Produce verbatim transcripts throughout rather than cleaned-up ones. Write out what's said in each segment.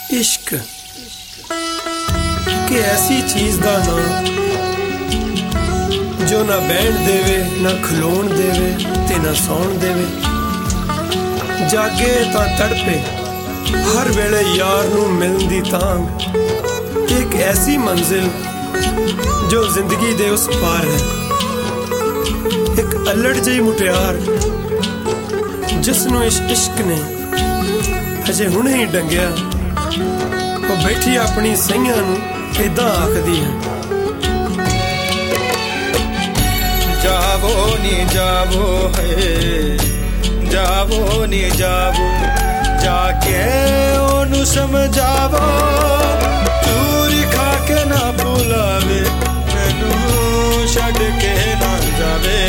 इश्क कि ऐसी चीज दा नाम जो ना बैठ देवे ना खलोण देवे ते ना सौण देवे। जागे तां तड़पे हर वेले यार नूं मिलण दी तांग। एक ऐसी मंजिल जो जिंदगी दे उस पार है। एक अल्लड़ जी मुटियार जिसनूं इस इश्क ने अजे हुणे ही डंगिया, वो बैठी अपनी सैयां नूं इदां आखदी है। जावो नी जावो है, जावो नी जावो, जाके ओनू समझावो, चूरी खा के ना भुलावे, मैनू छड्ड के ना जावे।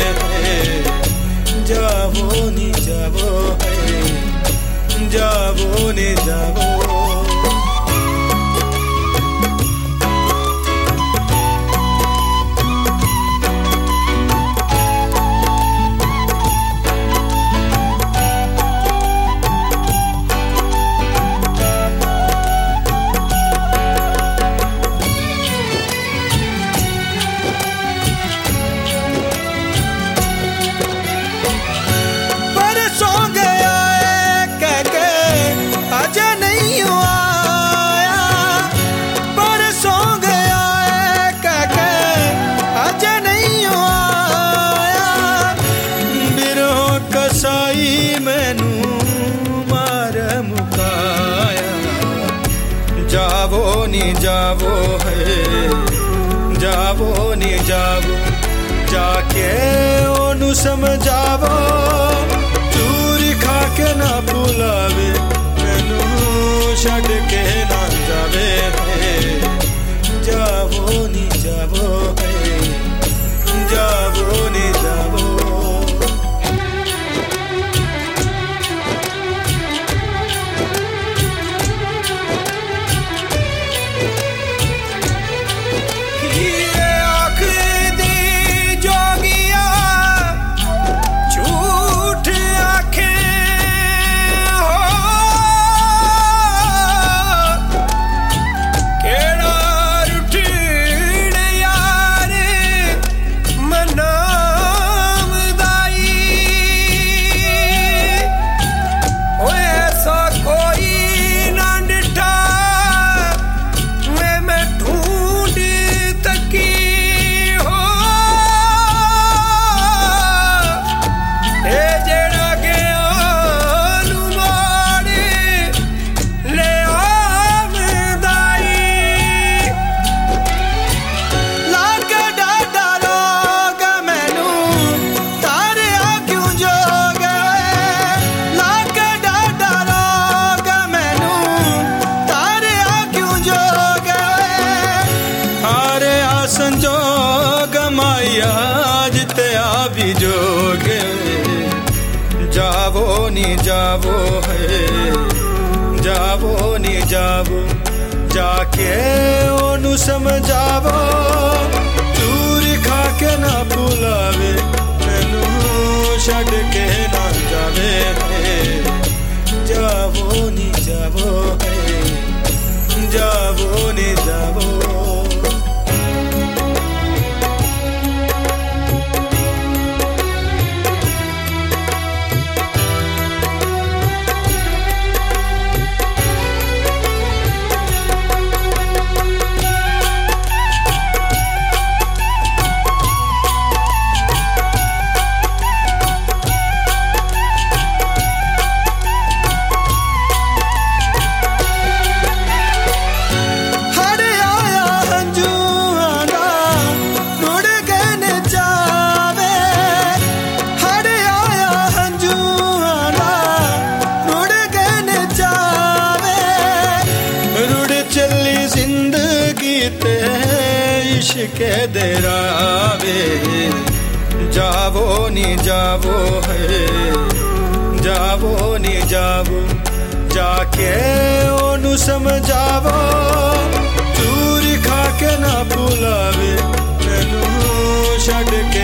जावो नी जावो है, जावो नी जावो। जावो नी जावो है, जावो नी जावो, जाके ओनू समझावो, चूरी खा के ना भुलावे, मैनू छड्ड के ना जावे। जावो नी जावो है, जावो नी जावो। संजोग माया जिते आ भी जोगे। जावो नी जावो है, जावो नी जावो, जाके ओनू समझावो, चूरी खा के ना भुलावे, मैनू छड्ड के ना जावे। जावो नी जावो है, जावो नी जावो। इश्क़े दे रावे। जावो नी जावो है, जावो नी जावो, जाके ओनू समझावो, चूरी खा के ना भुलावे, मैनू छड्ड के